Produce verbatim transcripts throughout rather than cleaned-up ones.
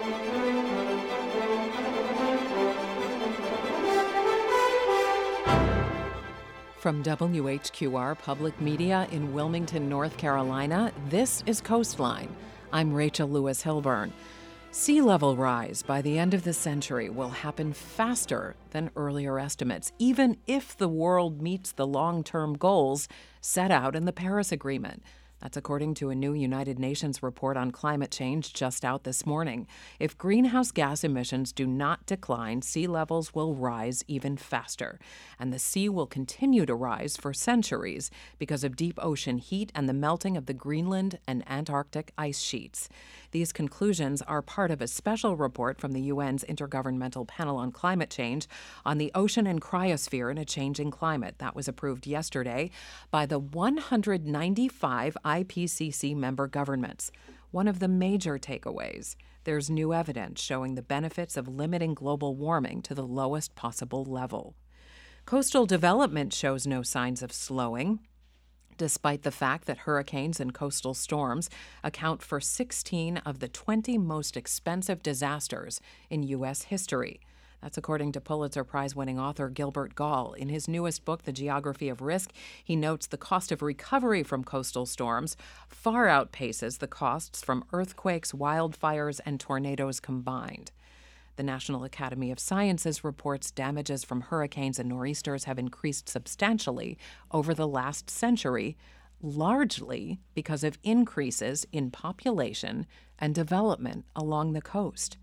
From W H Q R Public Media in Wilmington, North Carolina, this is Coastline. I'm Rachel Lewis Hilburn. Sea level rise by the end of the century will happen faster than earlier estimates, even if the world meets the long-term goals set out in the Paris Agreement. That's according to a new United Nations report on climate change just out this morning. If greenhouse gas emissions do not decline, sea levels will rise even faster. And the sea will continue to rise for centuries because of deep ocean heat and the melting of the Greenland and Antarctic ice sheets. These conclusions are part of a special report from the U N's Intergovernmental Panel on Climate Change on the ocean and cryosphere in a changing climate. That was approved yesterday by the one hundred ninety-five I P C C member governments. One of the major takeaways, there's new evidence showing the benefits of limiting global warming to the lowest possible level. Coastal development shows no signs of slowing, despite the fact that hurricanes and coastal storms account for sixteen of the twenty most expensive disasters in U S history. That's according to Pulitzer Prize-winning author Gilbert Gall. In his newest book, The Geography of Risk, he notes the cost of recovery from coastal storms far outpaces the costs from earthquakes, wildfires, and tornadoes combined. The National Academy of Sciences reports damages from hurricanes and nor'easters have increased substantially over the last century, largely because of increases in population and development along the coast.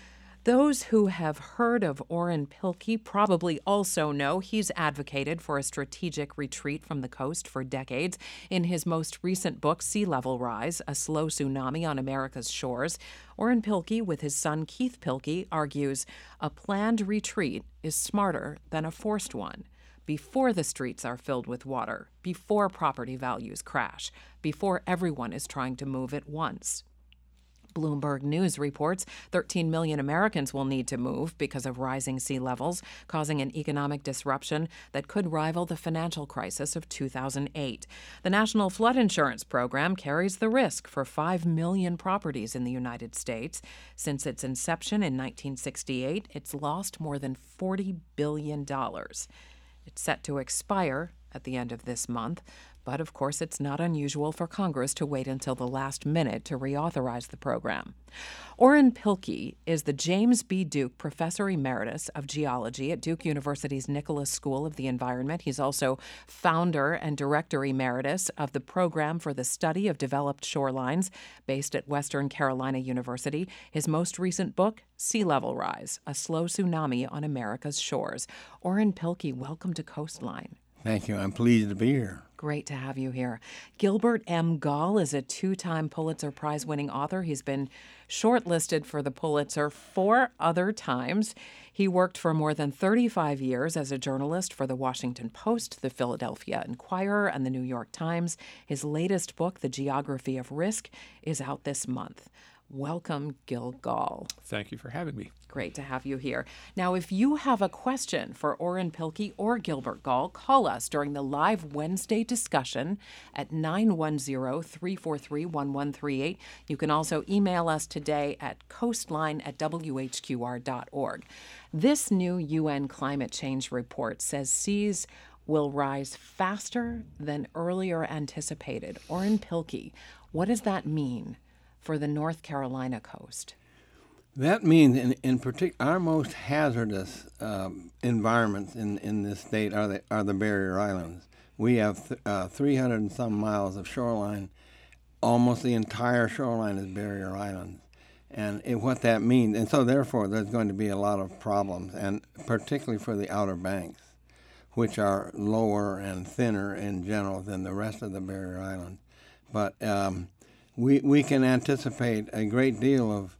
Those who have heard of Orrin Pilkey probably also know he's advocated for a strategic retreat from the coast for decades. In his most recent book, Sea Level Rise, A Slow Tsunami on America's Shores, Orrin Pilkey, with his son Keith Pilkey, argues a planned retreat is smarter than a forced one. Before the streets are filled with water, before property values crash, before everyone is trying to move at once. Bloomberg News reports thirteen million Americans will need to move because of rising sea levels, causing an economic disruption that could rival the financial crisis of two thousand eight. The National Flood Insurance Program carries the risk for five million properties in the United States. Since its inception in nineteen sixty-eight, it's lost more than forty billion dollars. It's set to expire at the end of this month. But, of course, it's not unusual for Congress to wait until the last minute to reauthorize the program. Orrin Pilkey is the James B. Duke Professor Emeritus of Geology at Duke University's Nicholas School of the Environment. He's also founder and director emeritus of the Program for the Study of Developed Shorelines, based at Western Carolina University. His most recent book, Sea Level Rise, A Slow Tsunami on America's Shores. Orrin Pilkey, welcome to Coastline. Thank you. I'm pleased to be here. Great to have you here. Gilbert M. Gall is a two-time Pulitzer Prize-winning author. He's been shortlisted for the Pulitzer four other times. He worked for more than thirty-five years as a journalist for the Washington Post, the Philadelphia Inquirer, and the New York Times. His latest book, The Geography of Risk, is out this month. Welcome, Gil Gall. Thank you for having me. Great to have you here. Now, if you have a question for Orrin Pilkey or Gilbert Gall, call us during the live Wednesday discussion at nine one zero, three four three, one one three eight. You can also email us today at coastline at w h q r dot org. This new U N climate change report says seas will rise faster than earlier anticipated. Orrin Pilkey, what does that mean for the North Carolina coast? That means, in, in particular, our most hazardous um, environments in, in this state are the are the barrier islands. We have th- uh, three hundred and some miles of shoreline. Almost the entire shoreline is barrier islands, and it, what that means, and so therefore there's going to be a lot of problems, and particularly for the Outer Banks, which are lower and thinner in general than the rest of the barrier islands. But um, we we can anticipate a great deal of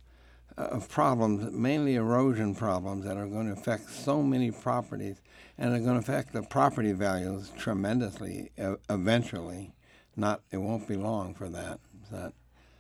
of problems, mainly erosion problems, that are going to affect so many properties, and are going to affect the property values tremendously uh, eventually. Not, it won't be long for that. that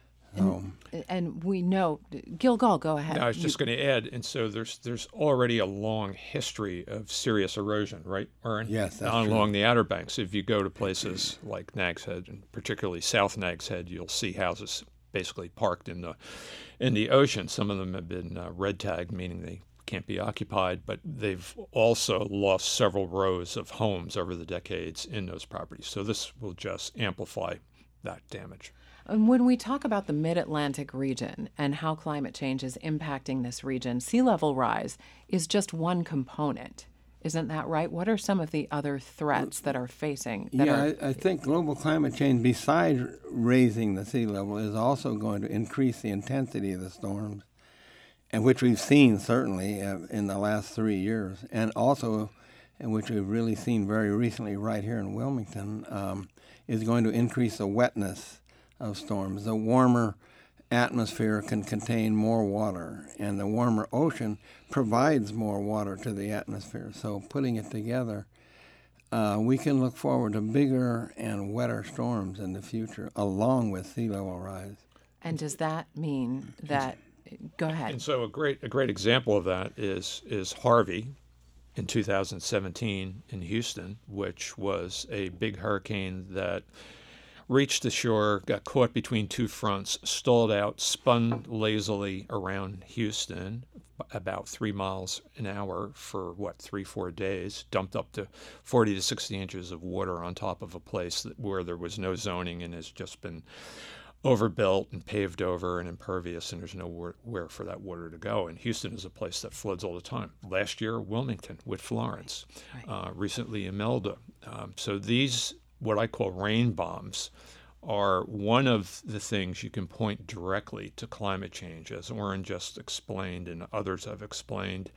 so. and, and we know, Gil Gall, go ahead. No, I was just You, going to add, and so there's there's already a long history of serious erosion, right, Orrin? Yes, that's along true. the Outer Banks. If you go to places like Nags Head, and particularly South Nags Head, you'll see houses basically parked in the in the ocean. Some of them have been uh, red tagged, meaning they can't be occupied, but they've also lost several rows of homes over the decades in those properties. So this will just amplify that damage. And when we talk about the mid-Atlantic region and how climate change is impacting this region, sea level rise is just one component. Isn't that right? What are some of the other threats that are facing? That yeah, are... I, I think global climate change, besides raising the sea level, is also going to increase the intensity of the storms, and which we've seen certainly uh, in the last three years, and also, and which we've really seen very recently right here in Wilmington, um, is going to increase the wetness of storms. The warmer atmosphere can contain more water, and the warmer ocean provides more water to the atmosphere. So putting it together, uh, we can look forward to bigger and wetter storms in the future, along with sea level rise. And does that mean that? Go ahead. And so a great a great example of that is is Harvey in two thousand seventeen in Houston, which was a big hurricane that reached the shore, got caught between two fronts, stalled out, spun lazily around Houston about three miles an hour for, what, three, four days, dumped up to forty to sixty inches of water on top of a place that, where there was no zoning and has just been overbuilt and paved over and impervious, and there's nowhere for that water to go. And Houston is a place that floods all the time. Last year, Wilmington with Florence, right. uh, recently Imelda. Um, so these, what I call rain bombs, are one of the things you can point directly to climate change, as Oren just explained and others have explained,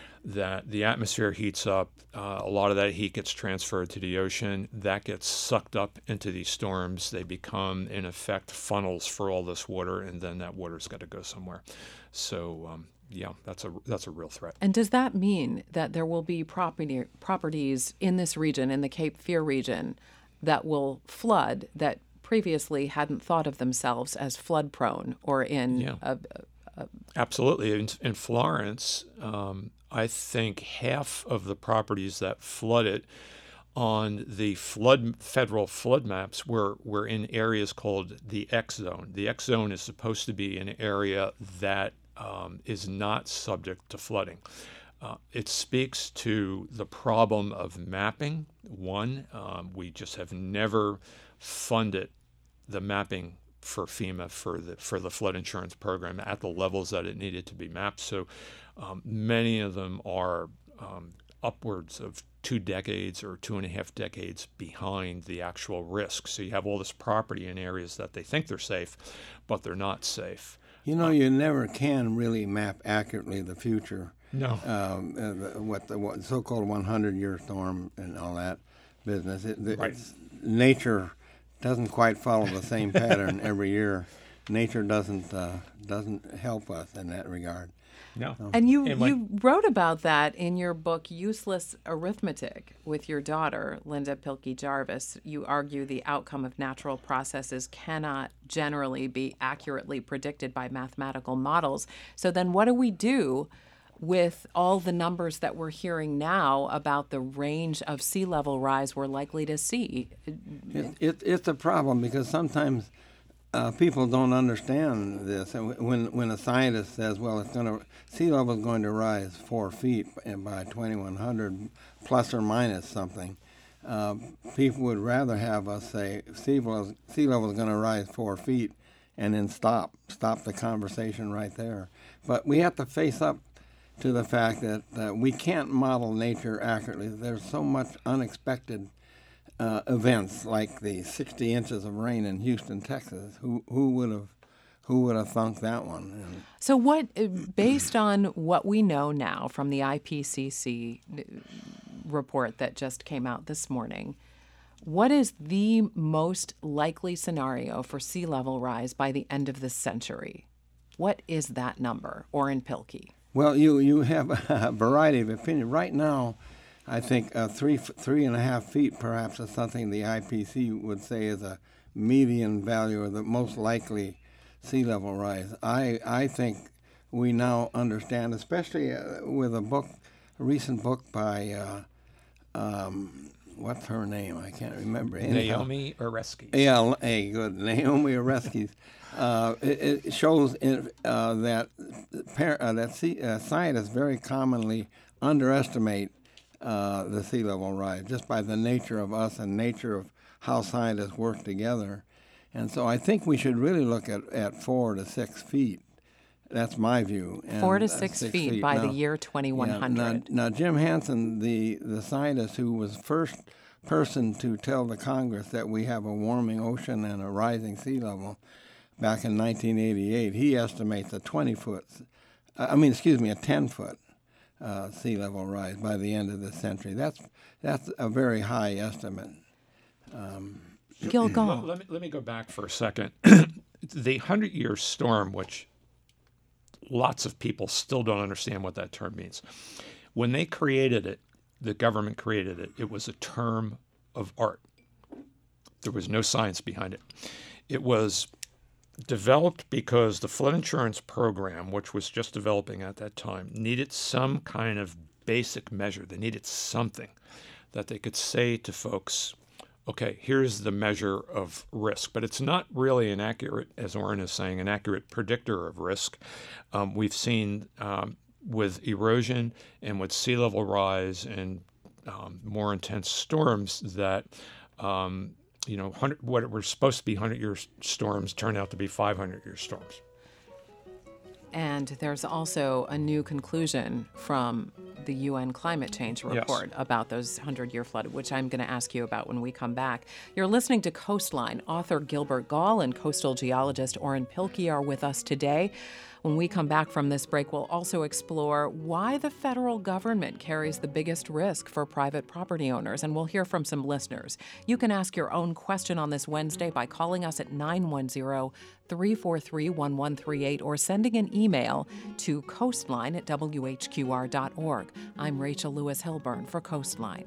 that the atmosphere heats up, uh, a lot of that heat gets transferred to the ocean, that gets sucked up into these storms, they become, in effect, funnels for all this water, and then that water's got to go somewhere. So, um, yeah, that's a that's a real threat. And does that mean that there will be property properties in this region, in the Cape Fear region, that will flood that previously hadn't thought of themselves as flood prone or in yeah. a, a, a... Absolutely. In, in Florence, um, I think half of the properties that flooded on the flood federal flood maps were, were in areas called the X zone. The X zone is supposed to be an area that um, is not subject to flooding. Uh, it speaks to the problem of mapping. One, um, we just have never funded the mapping for FEMA for the for the flood insurance program at the levels that it needed to be mapped. So um, many of them are um, upwards of two decades or two and a half decades behind the actual risk. So you have all this property in areas that they think they're safe, but they're not safe. You know, you never can really map accurately the future. No. Um, uh, the, what the what so-called hundred-year storm and all that business. It, the, Right. it's, nature doesn't quite follow the same pattern every year. Nature doesn't uh, doesn't help us in that regard. No. And you And when- you wrote about that in your book, Useless Arithmetic, with your daughter, Linda Pilkey Jarvis. You argue the outcome of natural processes cannot generally be accurately predicted by mathematical models. So then what do we do with all the numbers that we're hearing now about the range of sea level rise we're likely to see? It, it, it's a problem because sometimes uh, people don't understand this. And when when a scientist says, "Well, it's going to sea level is going to rise four feet by twenty-one hundred, plus or minus something," uh, people would rather have us say sea level sea level is going to rise four feet, and then stop stop the conversation right there. But we have to face up to the fact that uh, we can't model nature accurately. There's so much unexpected uh, events, like the sixty inches of rain in Houston, Texas. Who who would have who would have thunk that one? And So what, based on what we know now from the I P C C report that just came out this morning, what is the most likely scenario for sea level rise by the end of this century? What is that number, Oren Pilkey? Well, you, you have a variety of opinion. Right now, I think uh, three three and a half feet perhaps is something the I P C C would say is a median value or the most likely sea level rise. I I think we now understand, especially uh, with a book, a recent book by uh, um, what's her name? I can't remember. Anyhow, Naomi Oreskes. Yeah, hey, good. Naomi Oreskes. uh, it, it shows in, uh, that par- uh, that sea, uh, scientists very commonly underestimate uh, the sea level rise just by the nature of us and nature of how scientists work together. And so I think we should really look at, at four to six feet. That's my view. And, Four to uh, six, six feet, feet by now, the year twenty-one hundred. Yeah, now, now, Jim Hansen, the, the scientist who was first person to tell the Congress that we have a warming ocean and a rising sea level back in nineteen eighty-eight, he estimates a twenty foot, I mean, excuse me, a ten foot uh, sea level rise by the end of the century. That's, that's a very high estimate. Um, Gilgal. Let, let, me, let me go back for a second. The hundred-year storm, which lots of people still don't understand what that term means. When they created it, the government created it, it was a term of art. There was no science behind it. It was developed because the flood insurance program, which was just developing at that time, needed some kind of basic measure. They needed something that they could say to folks, okay, here's the measure of risk. But it's not really an accurate, as Orrin is saying, an accurate predictor of risk. Um, we've seen um, with erosion and with sea level rise and um, more intense storms that, um, you know, what were supposed to be hundred-year storms turn out to be five hundred-year storms. And there's also a new conclusion from the U N climate change report yes. about those hundred-year flood, which I'm going to ask you about when we come back. You're listening to Coastline. Author Gilbert Gall and coastal geologist Orrin Pilkey are with us today. When we come back from this break, we'll also explore why the federal government carries the biggest risk for private property owners, and we'll hear from some listeners. You can ask your own question on this Wednesday by calling us at nine one zero, three four three, one one three eight or sending an email to coastline at w h q r dot org. I'm Rachel Lewis Hilburn for Coastline.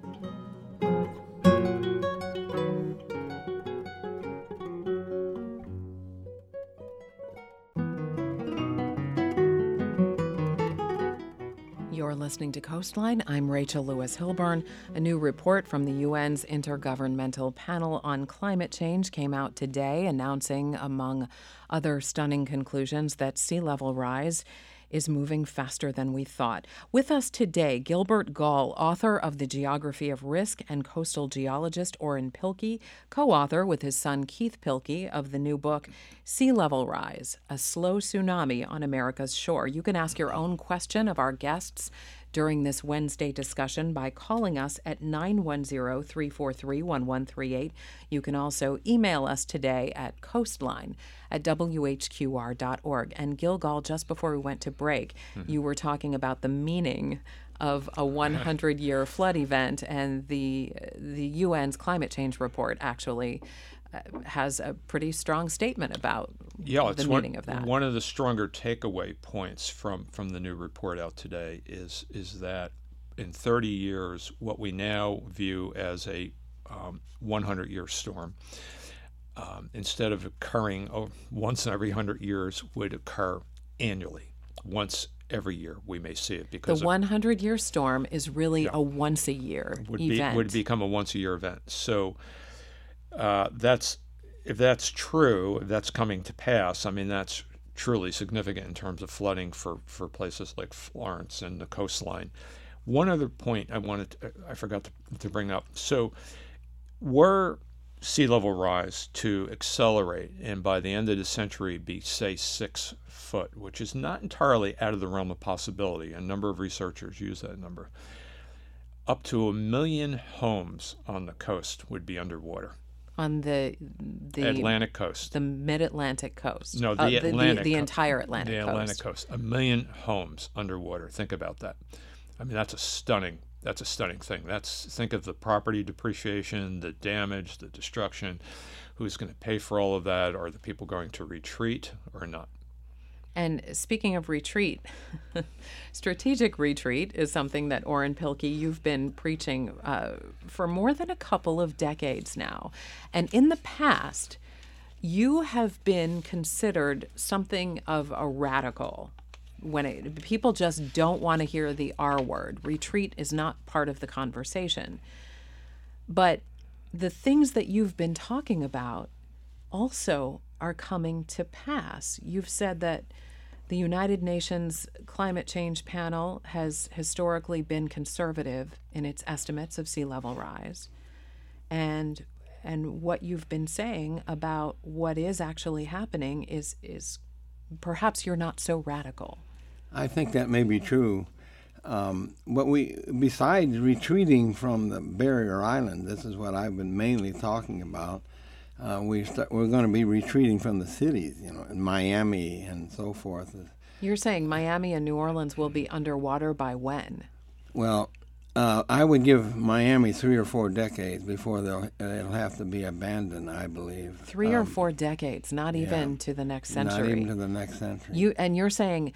You're listening to Coastline. I'm Rachel Lewis Hilburn. A new report from the U N's Intergovernmental Panel on Climate Change came out today, announcing, among other stunning conclusions, that sea level rise is moving faster than we thought. With us today, Gilbert Gall, author of The Geography of Risk, and coastal geologist Orrin Pilkey, co-author with his son Keith Pilkey of the new book, Sea Level Rise, A Slow Tsunami on America's Shore. You can ask your own question of our guests during this Wednesday discussion by calling us at nine one zero, three four three, one one three eight. You can also email us today at coastline at w h q r dot org. And Gilgal, just before we went to break, mm-hmm. you were talking about the meaning of a hundred-year flood event, and the the U N's climate change report actually uh, has a pretty strong statement about yeah, the it's meaning one, of that. One of the stronger takeaway points from, from the new report out today is is that in thirty years, what we now view as a um, hundred-year storm, um, instead of occurring oh, once every one hundred years, would occur annually, once every year we may see it. Because the hundred-year storm is really yeah, a once-a-year would event. Be, would become a once-a-year event. So uh, that's if that's true, if that's coming to pass, I mean, that's truly significant in terms of flooding for, for places like Florence and the coastline. One other point I wanted to, I forgot to, to bring up. So were sea level rise to accelerate and by the end of the century be, say, six foot, which is not entirely out of the realm of possibility. A number of researchers use that number. Up to a million homes on the coast would be underwater. On the the Atlantic coast, the mid-Atlantic coast. No, the uh, Atlantic, the, the, the entire Atlantic the coast. Atlantic coast. A million homes underwater. Think about that. I mean, that's a stunning. That's a stunning thing. That's think of the property depreciation, the damage, the destruction. Who's going to pay for all of that? Are the people going to retreat or not? And speaking of retreat, strategic retreat is something that Orrin Pilkey, you've been preaching uh, for more than a couple of decades now. And in the past, you have been considered something of a radical. When it, people just don't want to hear the R word. Retreat is not part of the conversation. But the things that you've been talking about also are coming to pass. You've said that the United Nations Climate Change Panel has historically been conservative in its estimates of sea level rise. And and what you've been saying about what is actually happening is is perhaps you're not so radical. I think that may be true. Um, but we, besides retreating from the barrier island, this is what I've been mainly talking about. Uh, we st- we're going to be retreating from the cities, you know, in Miami and so forth. You're saying Miami and New Orleans will be underwater by when? Well, uh, I would give Miami three or four decades before they'll it'll have to be abandoned, I believe. Three um, or four decades, not even yeah, to the next century. Not even to the next century. You and you're saying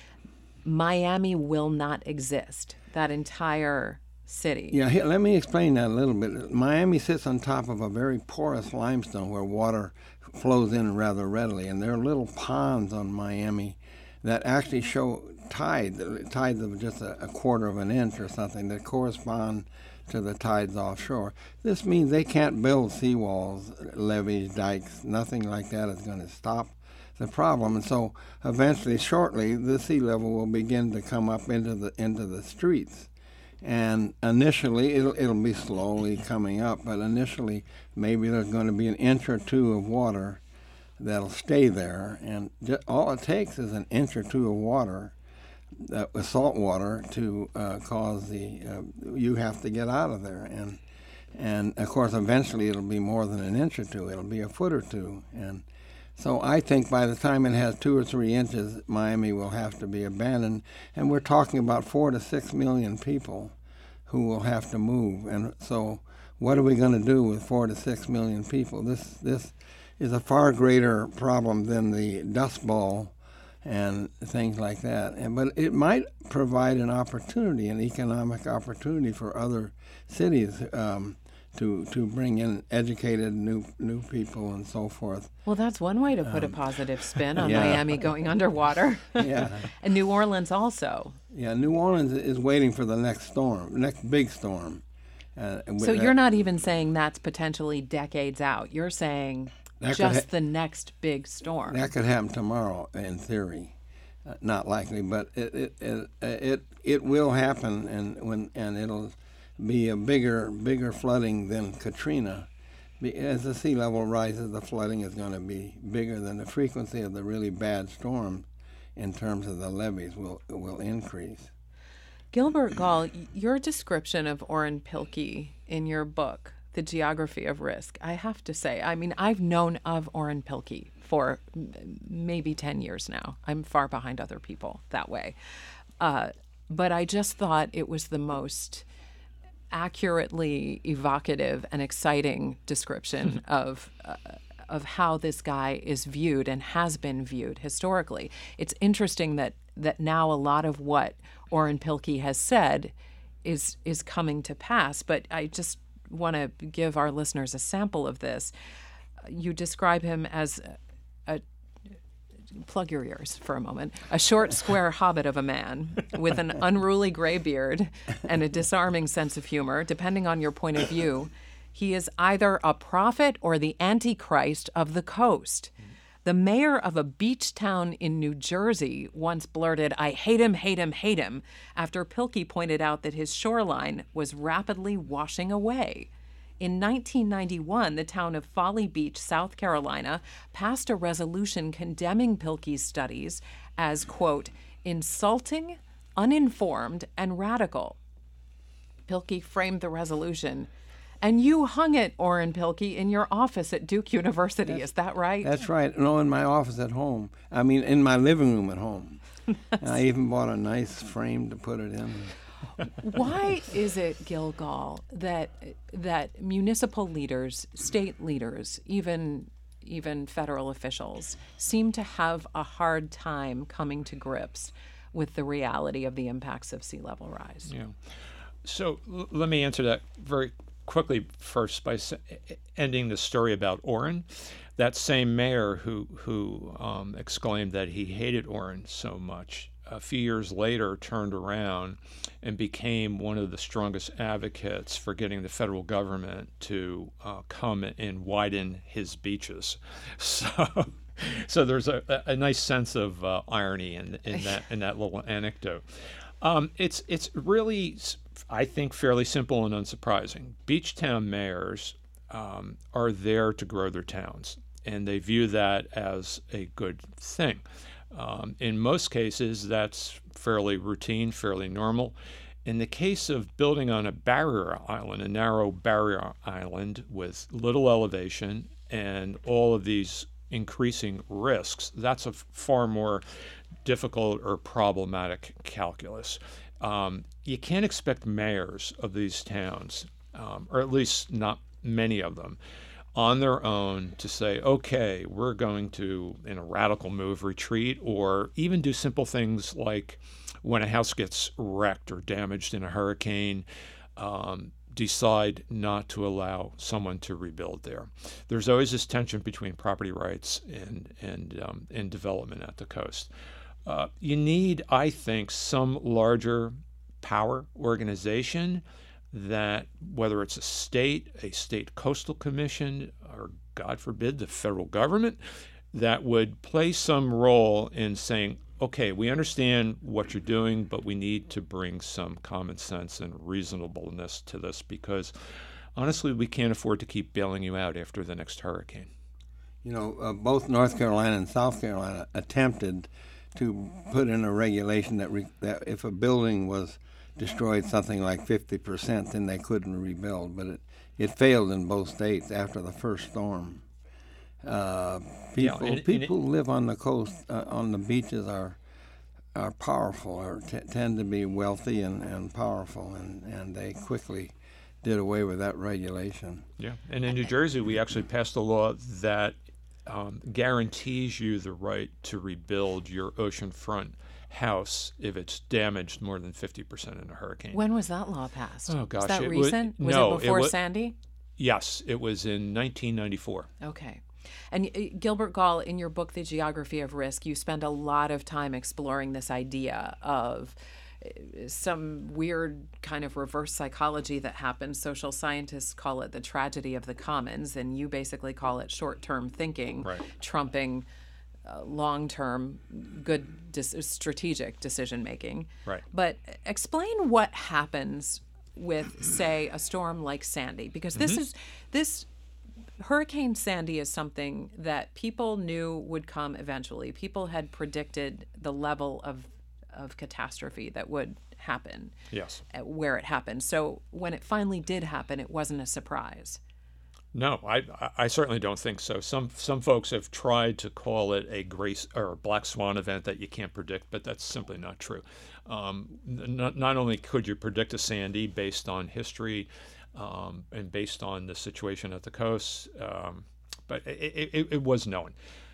Miami will not exist, that entire city. Yeah, here, let me explain that a little bit. Miami sits on top of a very porous limestone where water flows in rather readily, and there are little ponds on Miami that actually show tide, tides of just a, a quarter of an inch or something that correspond to the tides offshore. This means they can't build seawalls, levees, dikes, nothing like that is going to stop the problem. And so eventually, shortly, the sea level will begin to come up into the into the streets. And initially, it'll it'll be slowly coming up, but initially, maybe there's going to be an inch or two of water that'll stay there. And just, all it takes is an inch or two of water, uh, with salt water, to uh, cause the uh, you have to get out of there. And and of course, eventually, it'll be more than an inch or two. It'll be a foot or two. And so I think by the time it has two or three inches, Miami will have to be abandoned. And we're talking about four to six million people who will have to move. And so what are we going to do with four to six million people? This this is a far greater problem than the Dust Bowl and things like that. And but it might provide an opportunity, an economic opportunity for other cities um, to to bring in educated new new people and so forth. Well, that's one way to put um, a positive spin on yeah. Miami going underwater. Yeah. And New Orleans also. Yeah, New Orleans is waiting for the next storm, next big storm. Uh, so you're not even saying that's potentially decades out. You're saying just ha- the next big storm. That could happen tomorrow, in theory. Uh, not likely, but it it, it it it will happen, and when and it'll be a bigger bigger flooding than Katrina. As the sea level rises, the flooding is going to be bigger than the frequency of the really bad storms. In terms of the levees, will will increase. Gilbert Gall, your description of Orrin Pilkey in your book, The Geography of Risk, I have to say, I mean, I've known of Orrin Pilkey for maybe ten years now. I'm far behind other people that way. Uh, but I just thought it was the most accurately evocative and exciting description of uh, of how this guy is viewed and has been viewed historically. It's interesting that that now a lot of what Orrin Pilkey has said is is coming to pass, but I just want to give our listeners a sample of this. You describe him as a, plug your ears for a moment, a short, square hobbit of a man with an unruly gray beard and a disarming sense of humor, depending on your point of view. He is either a prophet or the Antichrist of the coast. The mayor of a beach town in New Jersey once blurted, "I hate him, hate him, hate him," after Pilkey pointed out that his shoreline was rapidly washing away. In nineteen ninety-one, the town of Folly Beach, South Carolina, passed a resolution condemning Pilkey's studies as, quote, insulting, uninformed, and radical. Pilkey framed the resolution. And you hung it, Orrin Pilkey, in your office at Duke University. That's, is that right? That's right. No, in my office at home. I mean, in my living room at home. And I even bought a nice frame to put it in. Why is it, Gil Gall, that that municipal leaders, state leaders, even even federal officials, seem to have a hard time coming to grips with the reality of the impacts of sea level rise? Yeah. So l- let me answer that very quickly first by s- ending the story about Orrin. That same mayor who who um, exclaimed that he hated Orrin so much a few years later turned around and became one of the strongest advocates for getting the federal government to uh, come and widen his beaches. So, so there's a, a nice sense of uh, irony in, in that in that little anecdote. Um, it's it's really, I think, fairly simple and unsurprising. Beach town mayors um, are there to grow their towns, and they view that as a good thing. Um, in most cases, that's fairly routine, fairly normal. In the case of building on a barrier island, a narrow barrier island with little elevation and all of these increasing risks, that's a far more difficult or problematic calculus. Um, you can't expect mayors of these towns, um, or at least not many of them, on their own to say, okay, we're going to, in a radical move, retreat, or even do simple things like when a house gets wrecked or damaged in a hurricane, um, decide not to allow someone to rebuild there. There's always this tension between property rights and, and, um, and development at the coast. Uh, you need, I think, some larger power organization that, whether it's a state, a state coastal commission, or God forbid, the federal government, that would play some role in saying, okay, we understand what you're doing, but we need to bring some common sense and reasonableness to this, because honestly, we can't afford to keep bailing you out after the next hurricane. You know, uh, both North Carolina and South Carolina attempted to put in a regulation that, re- that if a building was destroyed something like fifty percent, then they couldn't rebuild. But it, it failed in both states after the first storm. Uh, people yeah, and, people and it, live on the coast, uh, on the beaches are are powerful, or t- tend to be wealthy and, and powerful, and, and they quickly did away with that regulation. Yeah, and in New Jersey, we actually passed a law that um, guarantees you the right to rebuild your oceanfront house if it's damaged more than fifty percent in a hurricane. When was that law passed? Oh, gosh. Was that it recent? Was, was no, it before it was, Sandy? Yes, it was in nineteen ninety-four. Okay. And uh, Gilbert Gall, in your book, The Geography of Risk, you spend a lot of time exploring this idea of some weird kind of reverse psychology that happens. Social scientists call it the tragedy of the commons, and you basically call it short-term thinking, right, trumping uh, long-term good dis- strategic decision-making. Right. But explain what happens with, say, a storm like Sandy, because this mm-hmm. is this Hurricane Sandy is something that people knew would come eventually. People had predicted the level of of catastrophe that would happen. Yes. Where it happened. So when it finally did happen, it wasn't a surprise. No, I I certainly don't think so. Some some folks have tried to call it a grace or a black swan event that you can't predict, but that's simply not true. Um, not not only could you predict a Sandy based on history um, and based on the situation at the coast, um, but it, it, it was known.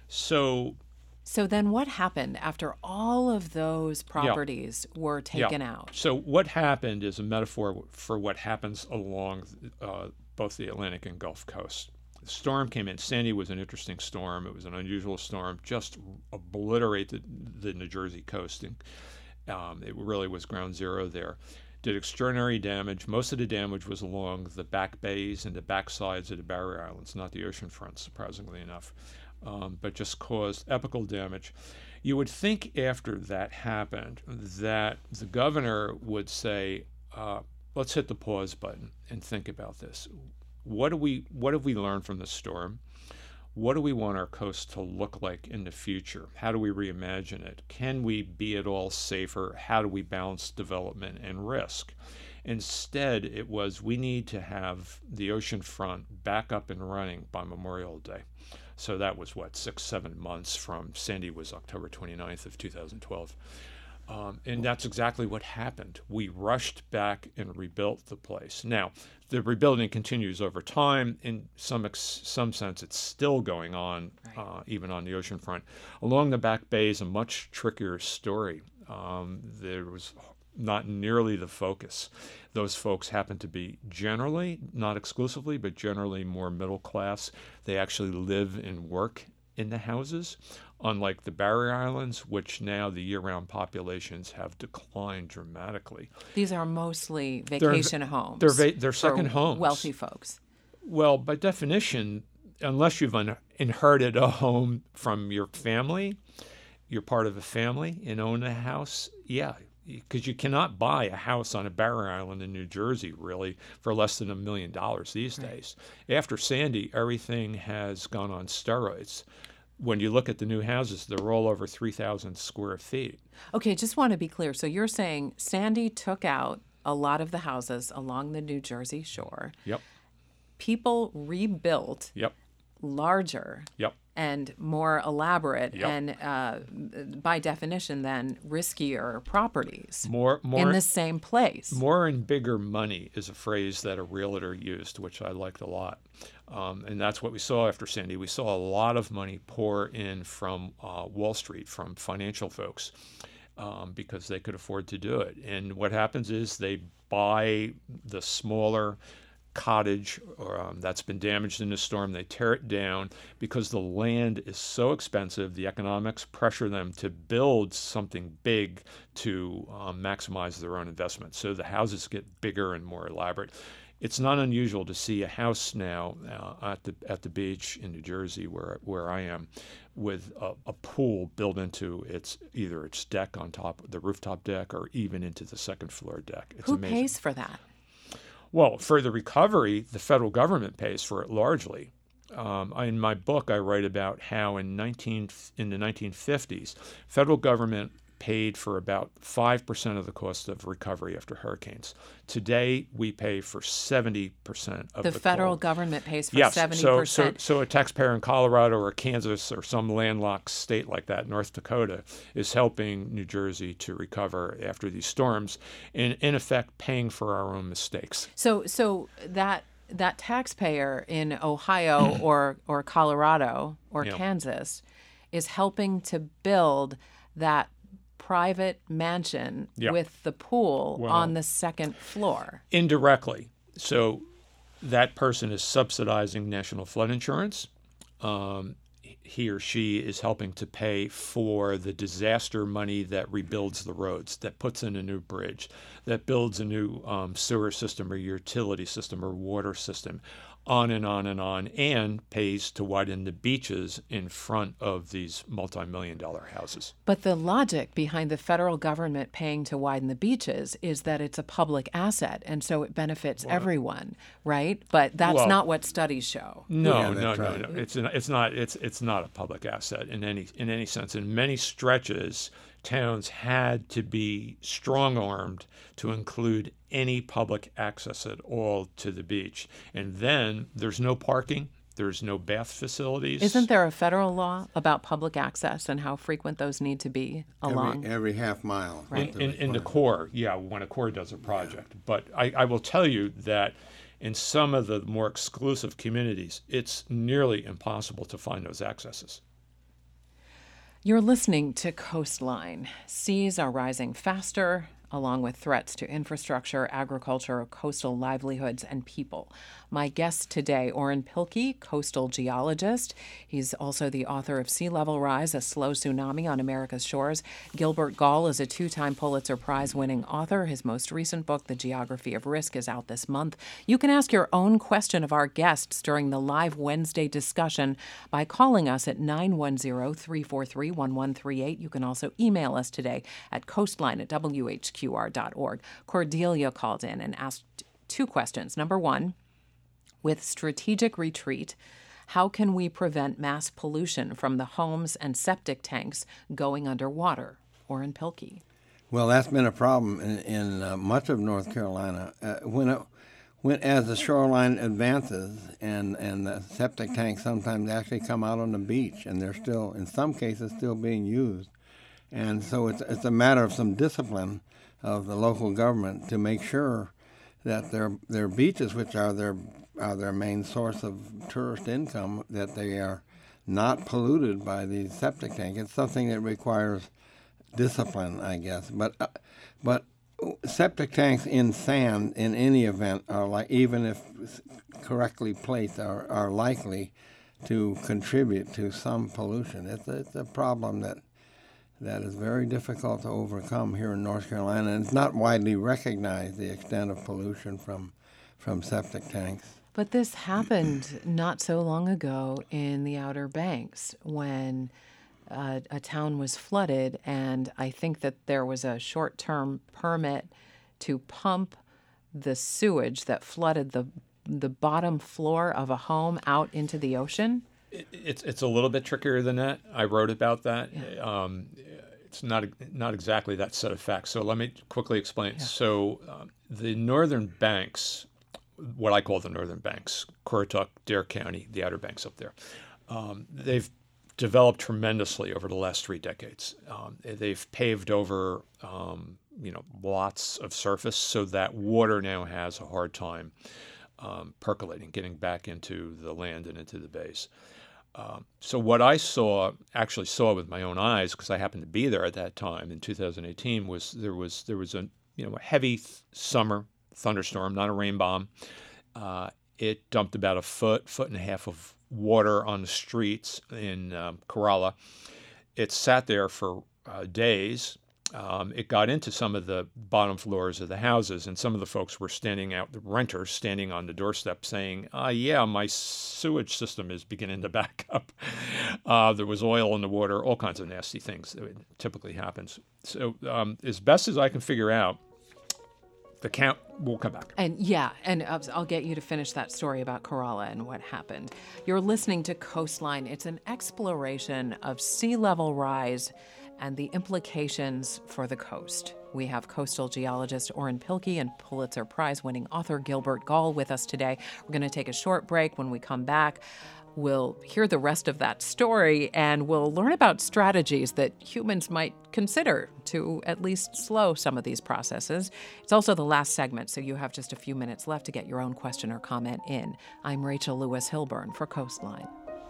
So. So then what happened after all of those properties yeah. were taken yeah. out? So what happened is a metaphor for what happens along uh, both the Atlantic and Gulf Coast. The storm came in. Sandy was an interesting storm. It was an unusual storm, just obliterated the New Jersey coast. And, um, it really was ground zero there. Did extraordinary damage. Most of the damage was along the back bays and the back sides of the barrier islands, not the ocean front, surprisingly enough. Um, but just caused epical damage. You would think after that happened that the governor would say, uh, let's hit the pause button and think about this. What do we, what have we learned from the storm? What do we want our coast to look like in the future? How do we reimagine it? Can we be at all safer? How do we balance development and risk? Instead, it was we need to have the ocean front back up and running by Memorial Day. So that was, what, six, seven months from Sandy was October twenty-ninth of two thousand twelve. Um, and that's exactly what happened. We rushed back and rebuilt the place. Now, the rebuilding continues over time. In some ex- some sense, it's still going on, right. uh, even on the ocean front. Along the back bay is a much trickier story. Um, there was not nearly the focus. Those folks happen to be generally, not exclusively, but generally more middle class. They actually live and work in the houses, unlike the barrier islands, which now the year-round populations have declined dramatically. These are mostly vacation they're, homes. They're, va- they're second for homes. Wealthy folks. Well, by definition, unless you've un- inherited a home from your family, you're part of a family and own a house, yeah, because you cannot buy a house on a barrier island in New Jersey, really, for less than a million dollars these right. days. After Sandy, everything has gone on steroids. When you look at the new houses, they're all over three thousand square feet. Okay, just want to be clear. So you're saying Sandy took out a lot of the houses along the New Jersey shore. Yep. People rebuilt yep. larger yep. and more elaborate yep. and, uh, by definition, then riskier properties more, more, in the same place. More and bigger money is a phrase that a realtor used, which I liked a lot. Um, and that's what we saw after Sandy. We saw a lot of money pour in from uh, Wall Street, from financial folks, um, because they could afford to do it. And what happens is they buy the smaller cottage or, um, that's been damaged in a storm. They tear it down because the land is so expensive. The economics pressure them to build something big to um, maximize their own investment. So the houses get bigger and more elaborate. It's not unusual to see a house now uh, at the at the beach in New Jersey, where where I am, with a, a pool built into its either its deck on top, the rooftop deck, or even into the second floor deck. It's Who amazing. pays for that? Well, for the recovery, the federal government pays for it largely. Um, in my book, I write about how in nineteen in the nineteen fifties, federal government paid for about five percent of the cost of recovery after hurricanes. Today, we pay for seventy percent of the The federal cost. government pays for yes, seventy so, percent. so, so a taxpayer in Colorado or Kansas or some landlocked state like that, North Dakota, is helping New Jersey to recover after these storms, and in effect paying for our own mistakes. So, so that that taxpayer in Ohio or or Colorado or Yeah. Kansas is helping to build that private mansion Yeah. with the pool Well, on the second floor. Indirectly. So that person is subsidizing national flood insurance. Um, he or she is helping to pay for the disaster money that rebuilds the roads, that puts in a new bridge, that builds a new um, sewer system or utility system or water system, on and on and on, and pays to widen the beaches in front of these multi-million dollar houses. But the logic behind the federal government paying to widen the beaches is that it's a public asset, and so it benefits Well, everyone, right? But that's well, not what studies show. No, Yeah, no, that's no, right. no. It's an, it's not it's it's not a public asset in any in any sense. In many stretches, towns had to be strong-armed to include any public access at all to the beach. And then there's no parking, there's no bath facilities. Isn't there a federal law about public access and how frequent those need to be along? Every, every half mile. Right. in, in, in the Corps, yeah, when a Corps does a project. But I, I will tell you that in some of the more exclusive communities, it's nearly impossible to find those accesses. You're listening to Coastline. Seas are rising faster, along with threats to infrastructure, agriculture, coastal livelihoods, and people. My guest today, Orrin Pilkey, coastal geologist. He's also the author of Sea Level Rise, A Slow Tsunami on America's Shores. Gilbert Gall is a two-time Pulitzer Prize-winning author. His most recent book, The Geography of Risk, is out this month. You can ask your own question of our guests during the live Wednesday discussion by calling us at nine one zero, three four three, one one three eight. You can also email us today at coastline at w h q r dot org. Cordelia called in and asked two questions. Number one, with strategic retreat, how can we prevent mass pollution from the homes and septic tanks going underwater? Orrin Pilkey. Well, that's been a problem in, in uh, much of North Carolina. Uh, when, it, when as the shoreline advances, and, and the septic tanks sometimes actually come out on the beach, and they're still, in some cases, still being used. And so it's it's a matter of some discipline of the local government to make sure that their their beaches, which are their are their main source of tourist income, that they are not polluted by these septic tanks. It's something that requires discipline, I guess. But uh, but septic tanks in sand, in any event, are like, even if correctly placed, are are likely to contribute to some pollution. It's a, it's a problem that that is very difficult to overcome here in North Carolina, and it's not widely recognized, the extent of pollution from from septic tanks. But this happened not so long ago in the Outer Banks when uh, a town was flooded, and I think that there was a short-term permit to pump the sewage that flooded the the bottom floor of a home out into the ocean. It, it's it's a little bit trickier than that. I wrote about that. Yeah. Um, it's not not exactly that set of facts. So let me quickly explain. Yeah. So um, the northern banks, what I call the northern banks, Currituck, Dare County, the Outer Banks up there, um, they've developed tremendously over the last three decades. Um, they've paved over um, you know lots of surface so that water now has a hard time um, percolating, getting back into the land and into the bays. Um, so what I saw, actually saw with my own eyes, because I happened to be there at that time in two thousand eighteen, was there was there was a you know a heavy th- summer thunderstorm, not a rain bomb. Uh, it dumped about a foot, foot and a half of water on the streets in um, Corolla. It sat there for uh, days. Um, it got into some of the bottom floors of the houses, and some of the folks were standing out, the renters standing on the doorstep saying, uh, yeah, my sewage system is beginning to back up. Uh, there was oil in the water, all kinds of nasty things that typically happens. So um, as best as I can figure out, the count will come back. And yeah, and I'll get you to finish that story about Corolla and what happened. You're listening to Coastline. It's an exploration of sea level rise and the implications for the coast. We have coastal geologist Orrin Pilkey and Pulitzer Prize-winning author Gilbert Gall with us today. We're going to take a short break. When we come back, we'll hear the rest of that story, and we'll learn about strategies that humans might consider to at least slow some of these processes. It's also the last segment, so you have just a few minutes left to get your own question or comment in. I'm Rachel Lewis Hilburn for Coastline.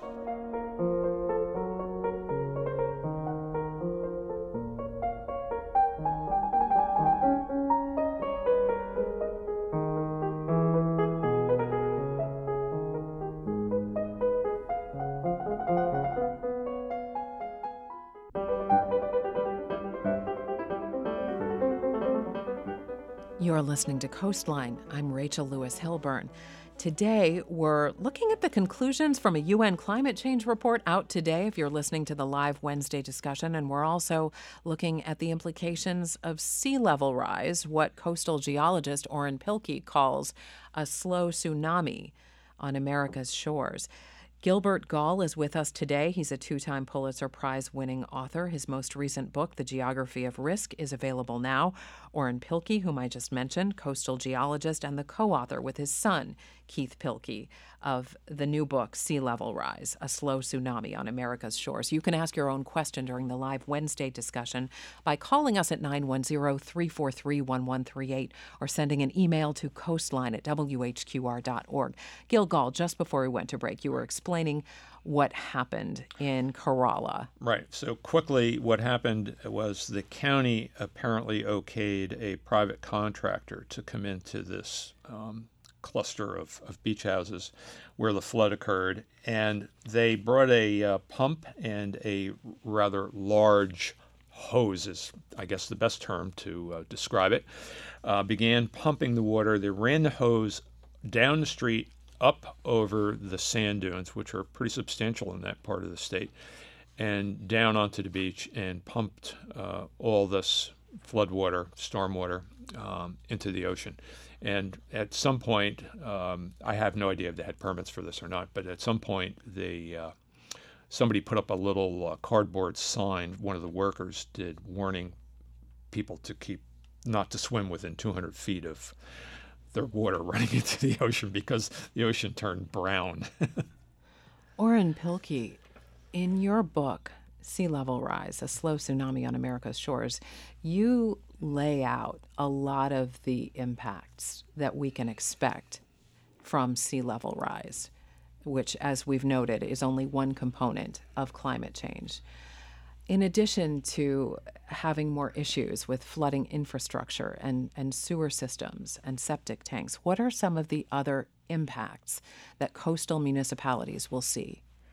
You're listening to Coastline. I'm Rachel Lewis Hilburn. Today, we're looking at the conclusions from a U N climate change report out today, if you're listening to the live Wednesday discussion, and we're also looking at the implications of sea level rise, what coastal geologist Orrin Pilkey calls a slow tsunami on America's shores. Gilbert Gall is with us today. He's a two-time Pulitzer Prize-winning author. His most recent book, The Geography of Risk, is available now. Orrin Pilkey, whom I just mentioned, coastal geologist and the co-author with his son, Keith Pilkey, of the new book, Sea Level Rise, A Slow Tsunami on America's Shores. You can ask your own question during the live Wednesday discussion by calling us at nine one zero, three four three, one one three eight or sending an email to coastline at w h q r dot org. Gil Gall, just before we went to break, you were explaining what happened in Corolla. Right. So quickly, what happened was the county apparently okayed a private contractor to come into this um, cluster of, of beach houses where the flood occurred, and they brought a uh, pump and a rather large hose, is I guess the best term to uh, describe it, uh, began pumping the water. They ran the hose down the street, up over the sand dunes, which are pretty substantial in that part of the state, and down onto the beach, and pumped uh, all this floodwater, stormwater, um, into the ocean. And at some point, um, I have no idea if they had permits for this or not, but at some point, they uh, somebody put up a little uh, cardboard sign, one of the workers did, warning people to keep, not to swim within two hundred feet of their water running into the ocean, because the ocean turned brown. Orrin Pilkey, in your book, Sea Level Rise, A Slow Tsunami on America's Shores, you lay out a lot of the impacts that we can expect from sea level rise, which, as we've noted, is only one component of climate change. In addition to having more issues with flooding infrastructure and, and sewer systems and septic tanks, what are some of the other impacts that coastal municipalities will see?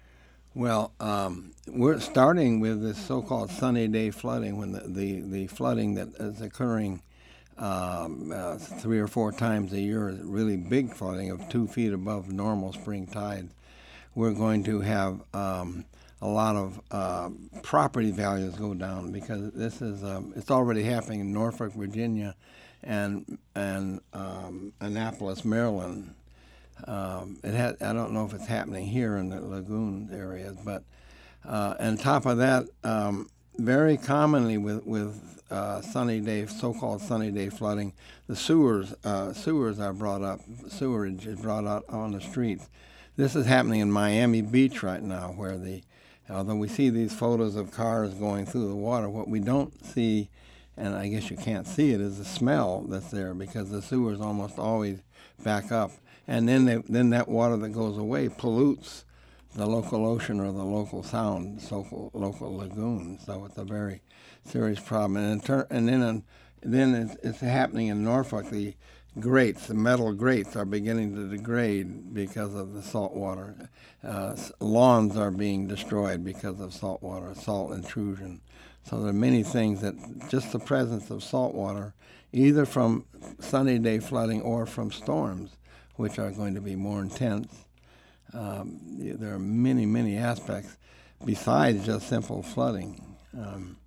Well, um, we're starting with this so-called sunny day flooding, when the, the, the flooding that is occurring um, uh, three or four times a year is really big flooding of two feet above normal spring tides. We're going to have um, a lot of uh, property values go down, because this is um, it's already happening in Norfolk, Virginia, and and um, Annapolis, Maryland. Um, it had, I don't know if it's happening here in the lagoon areas, but uh, on top of that, um, very commonly with with uh, sunny day, so-called sunny day flooding, the sewers uh, sewers are brought up. Sewerage is brought out on the streets. This is happening in Miami Beach right now, where the although we see these photos of cars going through the water, what we don't see, and I guess you can't see it, is the smell that's there, because the sewers almost always back up. And then they, then that water that goes away pollutes the local ocean or the local sound, local local lagoon. So it's a very serious problem. And in ter- and then in, then it's, it's happening in Norfolk. The grates, the metal grates, are beginning to degrade because of the salt water. Uh, lawns are being destroyed because of salt water, salt intrusion. So there are many things that just the presence of salt water, either from sunny day flooding or from storms, which are going to be more intense. Um, there are many, many aspects besides just simple flooding. Um,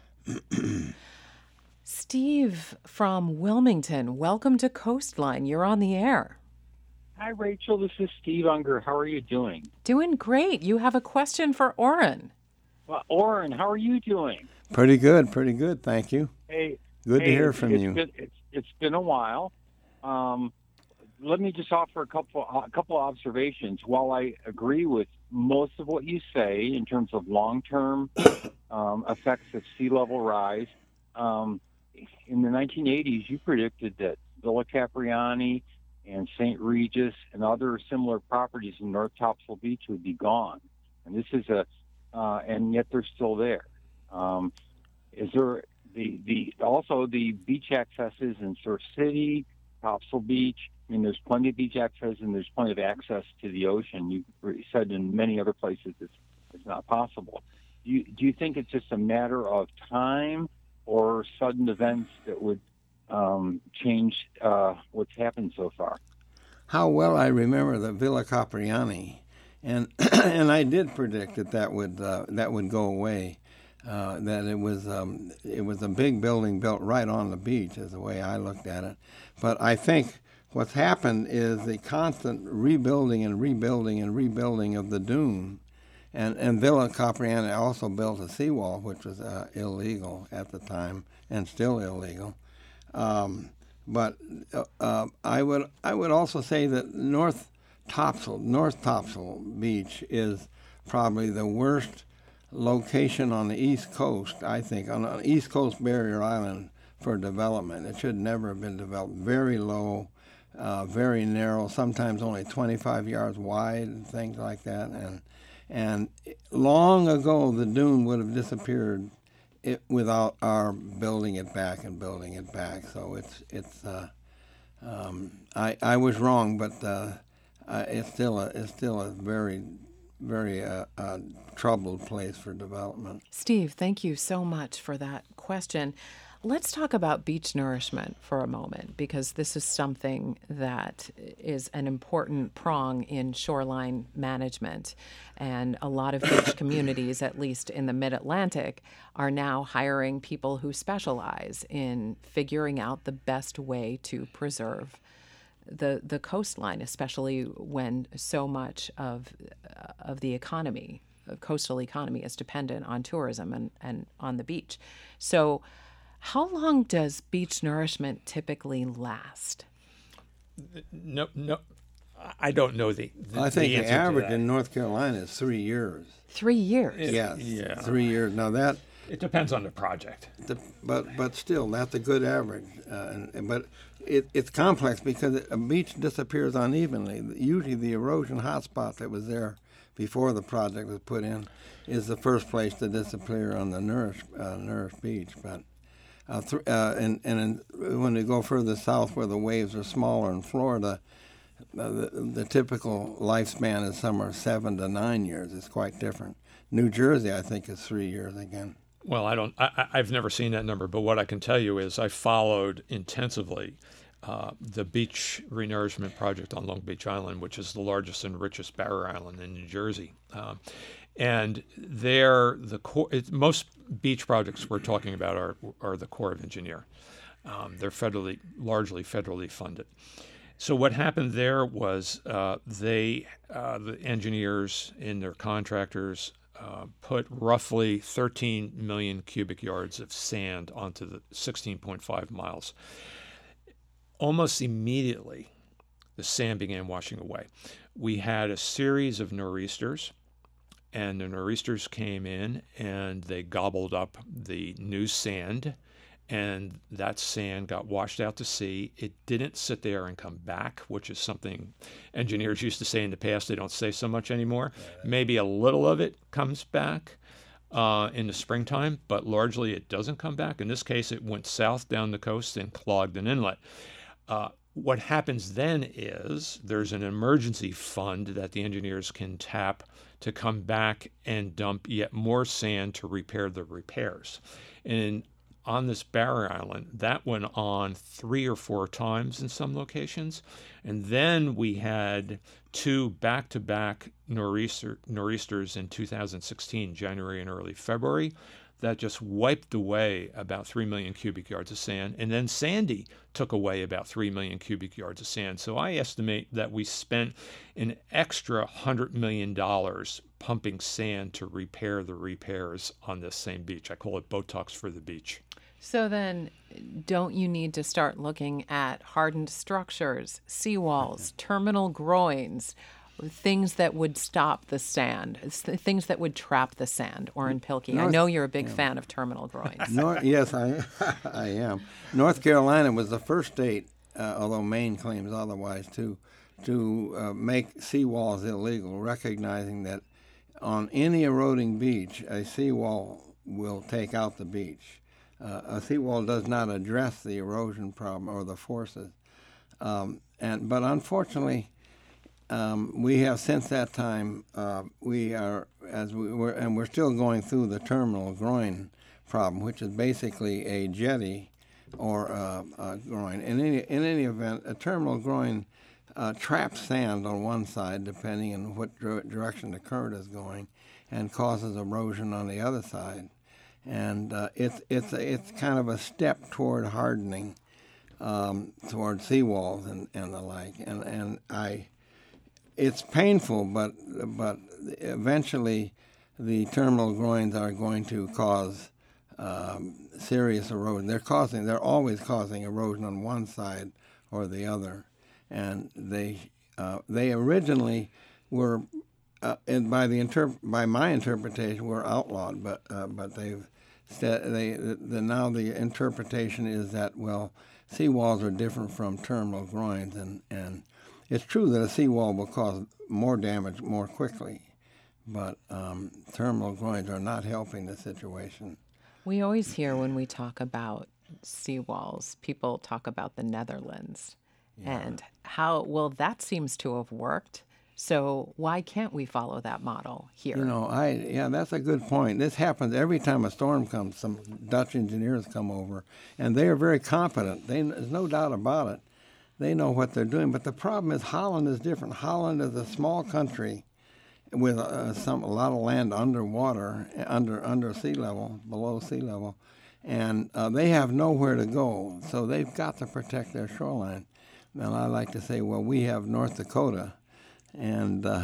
Steve from Wilmington, welcome to Coastline. You're on the air. Hi, Rachel. This is Steve Unger. How are you doing? Doing great. You have a question for Orrin. Well, Orrin, how are you doing? Pretty good, pretty good. Thank you. Hey, good hey, to hear from it's you. Been, it's, it's been a while. Um, let me just offer a couple a couple observations. While I agree with most of what you say in terms of long-term um, effects of sea level rise, um, in the nineteen eighties, you predicted that Villa Capriani and Saint Regis and other similar properties in North Topsail Beach would be gone, and this is a uh, and yet they're still there. Um, is there the the also the beach accesses in Surf City, Topsail Beach? I mean, there's plenty of beach access and there's plenty of access to the ocean. You said in many other places it's, it's not possible. Do you, do you think it's just a matter of time or sudden events that would um, change uh, what's happened so far? How well I remember the Villa Capriani, and and I did predict that that would uh, that would go away. Uh, that it was um, it was a big building built right on the beach, is the way I looked at it. But I think what's happened is the constant rebuilding and rebuilding and rebuilding of the dune. And, and Villa Capriani also built a seawall, which was uh, illegal at the time and still illegal. Um, but uh, uh, I would I would also say that North Topsail, North Topsail Beach is probably the worst location on the East Coast, I think, on an East Coast barrier island for development. It should never have been developed. Very low, uh, very narrow, sometimes only twenty-five yards wide and things like that. And And long ago, the dune would have disappeared it, without our building it back and building it back. So it's it's. Uh, um, I I was wrong, but uh, uh, it's still a it's still a very very uh, uh, troubled place for development. Steve, thank you so much for that question. Let's talk about beach nourishment for a moment, because this is something that is an important prong in shoreline management. And a lot of beach communities, at least in the mid-Atlantic, are now hiring people who specialize in figuring out the best way to preserve the, the coastline, especially when so much of, uh, of the economy, the coastal economy, is dependent on tourism and, and on the beach. So how long does beach nourishment typically last? No, no, I don't know the. the I think the, the average in North Carolina is three years. Three years. It, Yes, yeah. three years. Now that. It depends on the project. The, but but still, that's a good average. Uh, and, but it, it's complex because a beach disappears unevenly. Usually, the erosion hotspot that was there before the project was put in is the first place to disappear on the nourished uh, nourished beach. But Uh, th- uh, and and in, when we go further south, where the waves are smaller in Florida, the, the typical lifespan is somewhere seven to nine years. It's quite different. New Jersey, I think, is three years again. Well, I don't. I, I've never seen that number, but what I can tell you is I followed intensively uh, the beach renourishment project on Long Beach Island, which is the largest and richest barrier island in New Jersey. Um, and there, the core, it, most beach projects we're talking about are are the Corps of Engineer. Um, they're federally, largely federally funded. So what happened there was uh, they, uh, the engineers and their contractors, uh, put roughly thirteen million cubic yards of sand onto the sixteen point five miles. Almost immediately, the sand began washing away. We had a series of nor'easters, and the nor'easters came in and they gobbled up the new sand, and that sand got washed out to sea. It didn't sit there and come back, which is something engineers used to say in the past. They don't say so much anymore. Maybe a little of it comes back uh, in the springtime, but largely it doesn't come back. In this case, it went south down the coast and clogged an inlet. Uh, what happens then is there's an emergency fund that the engineers can tap to come back and dump yet more sand to repair the repairs. And on this barrier island, that went on three or four times in some locations. And then we had two back-to-back nor'easter, nor'easters in two thousand sixteen, January and early February, that just wiped away about three million cubic yards of sand. And then Sandy took away about three million cubic yards of sand. So I estimate that we spent an extra one hundred million dollars pumping sand to repair the repairs on this same beach. I call it Botox for the beach. So then, don't you need to start looking at hardened structures, seawalls, terminal groins, things that would stop the sand, things that would trap the sand? Orrin Pilkey, North, I know you're a big yeah. fan of terminal groins. North, yes, I, I am. North Carolina was the first state, uh, although Maine claims otherwise, to to uh, make seawalls illegal, recognizing that on any eroding beach, a seawall will take out the beach. Uh, a seawall does not address the erosion problem or the forces. Um, and but unfortunately, um, we have since that time, uh, we are, as we were, and we're still going through the terminal groin problem, which is basically a jetty or a, a groin. In any, in any event, a terminal groin uh, traps sand on one side, depending on what dir- direction the current is going, and causes erosion on the other side. And uh, it's it's it's kind of a step toward hardening, um, toward seawalls and, and the like. And and I, it's painful, but but eventually, the terminal groins are going to cause um, serious erosion. They're causing they're always causing erosion on one side or the other, and they uh, they originally were. Uh, and by the interp- by my interpretation, were outlawed, but uh, but they've st- they the, the now the interpretation is that well, seawalls are different from terminal groins, and, and it's true that a seawall will cause more damage more quickly, but um, terminal groins are not helping the situation. We always hear when we talk about seawalls, people talk about the Netherlands, yeah. and how well that seems to have worked. So why can't we follow that model here? You know, I yeah, that's a good point. This happens every time a storm comes. Some Dutch engineers come over, and they are very competent. They, there's no doubt about it. They know what they're doing. But the problem is Holland is different. Holland is a small country with uh, some a lot of land underwater, under under sea level, below sea level, and uh, they have nowhere to go. So they've got to protect their shoreline. And I like to say, well, we have North Dakota. And uh,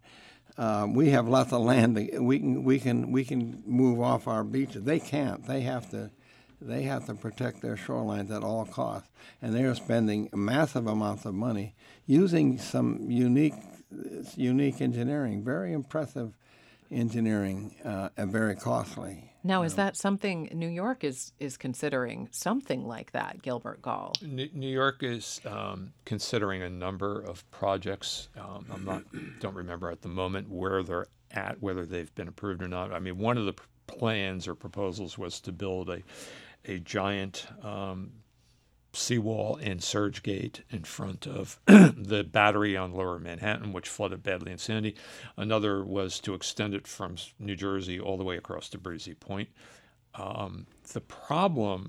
uh, we have lots of land. To, we can we can we can move off our beaches. They can't. They have to. They have to protect their shorelines at all costs. And they are spending massive amounts of money using some unique unique engineering, very impressive engineering, uh, and very costly. Now, is that something New York is, is considering, something like that, Gilbert Gall? New York is um, considering a number of projects. Um, I'm not, don't remember at the moment where they're at, whether they've been approved or not. I mean, one of the p- plans or proposals was to build a, a giant um, seawall and surge gate in front of the battery on Lower Manhattan, which flooded badly in Sandy. Another was to extend it from New Jersey all the way across to Breezy Point. Um, the problem,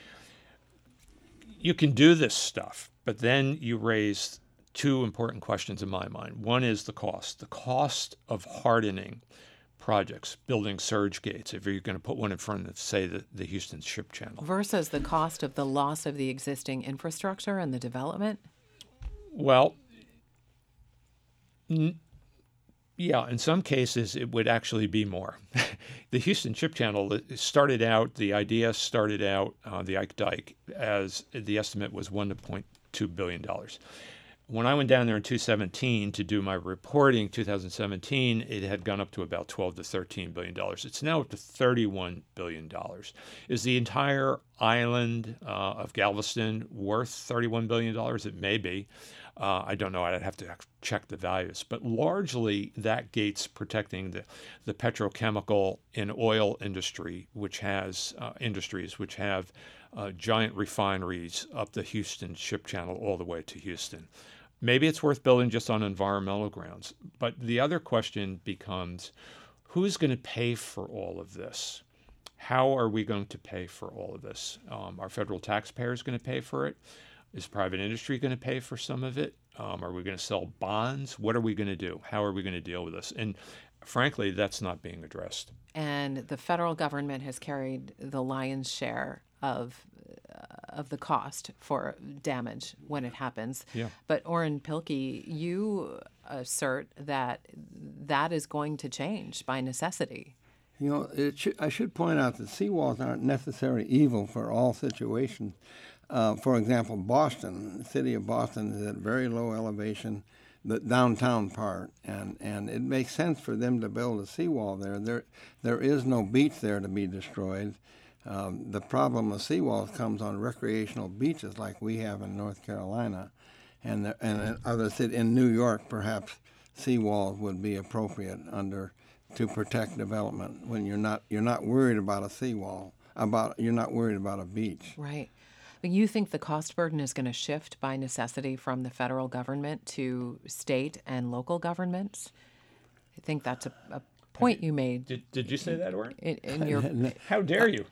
you can do this stuff, but then you raise two important questions in my mind. One is the cost. The cost of hardening projects, building surge gates, if you're going to put one in front of, say, the, the Houston Ship Channel. Versus the cost of the loss of the existing infrastructure and the development? Well, n- yeah, in some cases it would actually be more. The Houston Ship Channel started out, the idea started out, uh, the Ike Dike, as the estimate was one point two billion dollars. When I went down there in two thousand seventeen to do my reporting, two thousand seventeen, it had gone up to about twelve to thirteen billion dollars. It's now up to thirty-one billion dollars. Is the entire island uh, of Galveston worth thirty-one billion dollars? It may be. Uh, I don't know. I'd have to check the values. But largely, that gate's protecting the, the petrochemical and oil industry, which has uh, industries which have uh, giant refineries up the Houston Ship Channel all the way to Houston. Maybe it's worth building just on environmental grounds. But the other question becomes, who's going to pay for all of this? How are we going to pay for all of this? Um, are federal taxpayers going to pay for it? Is private industry going to pay for some of it? Um, are we going to sell bonds? What are we going to do? How are we going to deal with this? And frankly, that's not being addressed. And the federal government has carried the lion's share of uh, of the cost for damage when it happens. Yeah. But Orrin Pilkey, you assert that that is going to change by necessity. You know, it should, I should point out that seawalls aren't necessarily evil for all situations. Uh, for example, Boston, the city of Boston is at very low elevation, the downtown part, and, and it makes sense for them to build a seawall there. There there is no beach there to be destroyed. Um, the problem with seawalls comes on recreational beaches like we have in North Carolina, and the, and in other cities, in New York, perhaps seawalls would be appropriate under to protect development when you're not you're not worried about a seawall, about you're not worried about a beach. Right. But you think the cost burden is going to shift by necessity from the federal government to state and local governments? I think that's a, a point you made. Did, did you say that, Orrin? In, in your How dare you?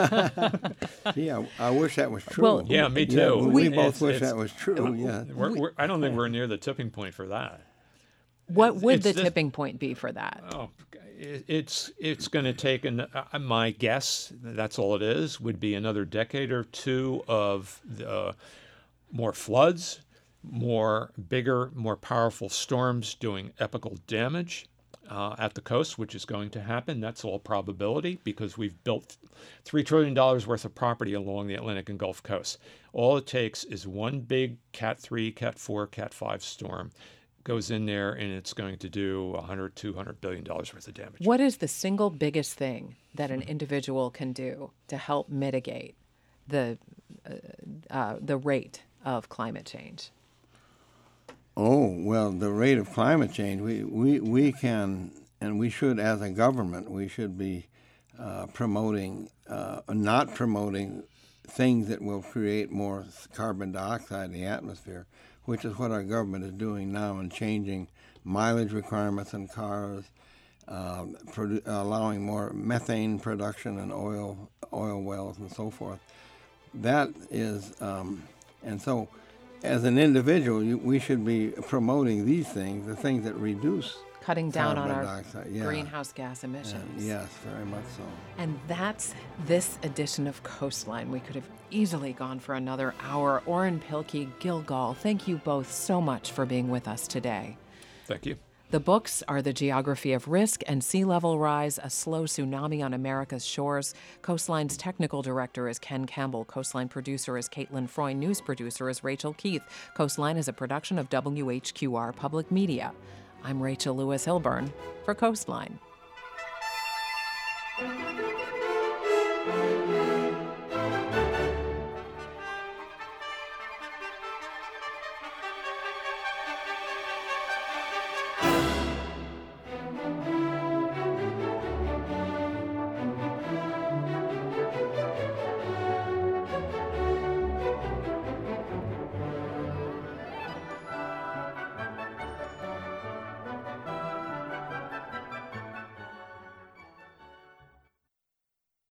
Yeah, I wish that was true. Well, Yeah, me too. Yeah, we, It's- both it's- wish it's- that was true. Yeah. We're, we're, I don't think we're near the tipping point for that. what would it's the just- tipping point be for that? Oh, it- it's it's going to take an. Uh, my guess, that's all it is, would be another decade or two of uh, more floods, more bigger, more powerful storms doing epical damage uh, at the coast, which is going to happen. That's all probability because we've built three trillion dollars worth of property along the Atlantic and Gulf Coast. All it takes is one big Cat three, Cat four, Cat five storm goes in there and it's going to do one hundred, two hundred billion dollars worth of damage. What is the single biggest thing that an individual can do to help mitigate the uh, uh, the rate of climate change? Oh, well, the rate of climate change, we, we, we can, and we should, as a government, we should be uh, promoting, uh, not promoting things that will create more carbon dioxide in the atmosphere, which is what our government is doing now and changing mileage requirements in cars, uh, produ- allowing more methane production in oil, oil wells and so forth. That is, um, and so as an individual, you, we should be promoting these things, the things that reduce Cutting down on carbon our dioxide. Yeah. greenhouse gas And emissions. yes, very much so. And that's this edition of Coastline. We could have easily gone for another hour. Orrin Pilkey, Gil Gall, thank you both so much for being with us today. Thank you. The books are The Geography of Risk and Sea Level Rise, A Slow Tsunami on America's Shores. Coastline's technical director is Ken Campbell. Coastline producer is Caitlin Freund. News producer is Rachel Keith. Coastline is a production of W H Q R Public Media. I'm Rachel Lewis Hilburn for Coastline.